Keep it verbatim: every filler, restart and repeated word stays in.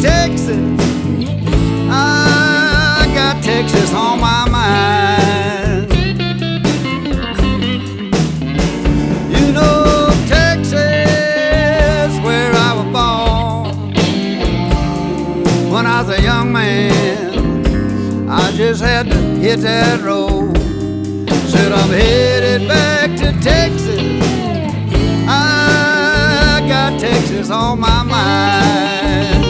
Texas. I got Texas on my mind. You know Texas, where I was born. When I was a young man, I just had to hit that road. Said I'm headed back to Texas. I got Texas on my mind.